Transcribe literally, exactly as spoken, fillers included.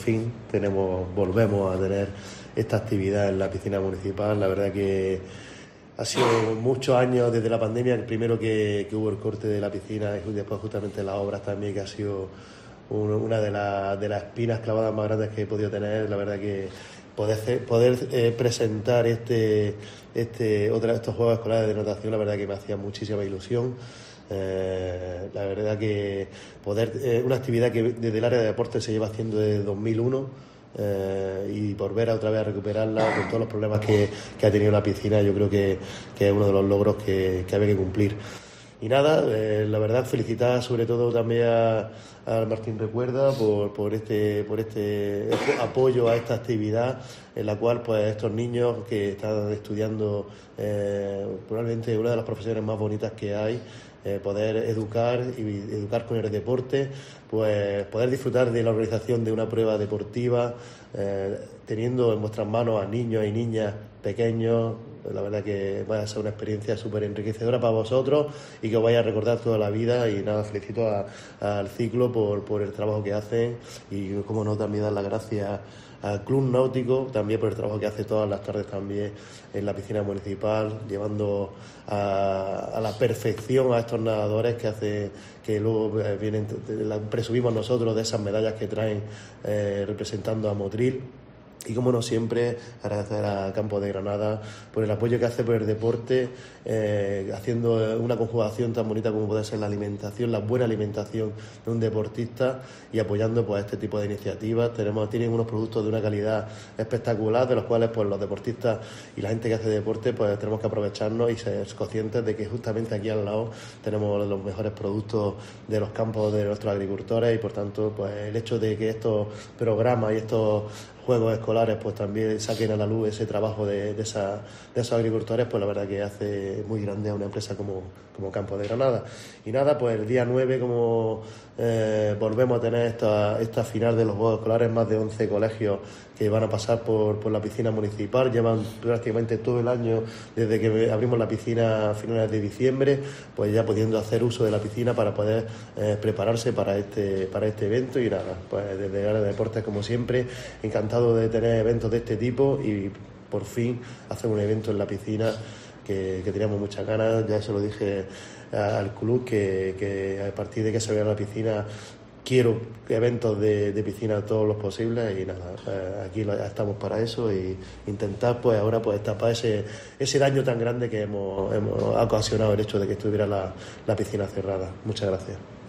fin tenemos, volvemos a tener esta actividad en la piscina municipal. La verdad que ha sido muchos años desde la pandemia, el primero que, que hubo el corte de la piscina y después justamente las obras también, que ha sido una de, la, de las espinas clavadas más grandes que he podido tener. La verdad que poder, poder eh, presentar este, este, otra, estos Juegos Escolares de Natación, la verdad que me hacía muchísima ilusión. Eh, la verdad que poder eh, una actividad que desde el área de deporte se lleva haciendo desde dos mil uno, eh, y volver a otra vez a recuperarla con todos los problemas que, que ha tenido la piscina, yo creo que, que es uno de los logros que, que había que cumplir. Y nada, eh, la verdad, felicitar sobre todo también a, a Martín Recuerda por, por, este, por este apoyo a esta actividad, en la cual pues estos niños que están estudiando eh, probablemente una de las profesiones más bonitas que hay, eh, poder educar y educar con el deporte, pues poder disfrutar de la organización de una prueba deportiva, eh, teniendo en vuestras manos a niños y niñas pequeños. La verdad que va a ser una experiencia súper enriquecedora para vosotros y que os vaya a recordar toda la vida. Y nada, felicito a, al ciclo por, por el trabajo que hacen, y como no, también dar las gracias al Club Náutico también por el trabajo que hace todas las tardes también en la piscina municipal, llevando a, a la perfección a estos nadadores que hace que luego eh, vienen, la, presumimos nosotros de esas medallas que traen eh, representando a Motril. Y como no, siempre agradecer a Campo de Granada por el apoyo que hace por el deporte, eh, haciendo una conjugación tan bonita como puede ser la alimentación, la buena alimentación de un deportista, y apoyando pues este tipo de iniciativas. Tenemos, tienen unos productos de una calidad espectacular, de los cuales pues los deportistas y la gente que hace deporte pues tenemos que aprovecharnos y ser conscientes de que justamente aquí al lado tenemos los mejores productos de los campos de nuestros agricultores, y por tanto pues el hecho de que estos programas y estos Juegos Escolares pues también saquen a la luz ese trabajo de, de, esa, de esos agricultores, pues la verdad que hace muy grande a una empresa como, como Campo de Granada. Y nada, pues el día nueve, como eh, volvemos a tener esta, esta final de los Juegos Escolares, más de once colegios que van a pasar por, por la piscina municipal. Llevan prácticamente todo el año, desde que abrimos la piscina a finales de diciembre, pues ya pudiendo hacer uso de la piscina para poder eh, prepararse para este, para este evento. Y nada, pues desde Área de Deportes, como siempre, encantado de tener eventos de este tipo, y por fin hacer un evento en la piscina que, que teníamos muchas ganas. Ya se lo dije al club que, que a partir de que se vea la piscina quiero eventos de, de piscina todos los posibles, y nada, eh, aquí estamos para eso, y intentar pues ahora pues tapar ese, ese daño tan grande que hemos, hemos ocasionado el hecho de que estuviera la, la piscina cerrada. Muchas gracias.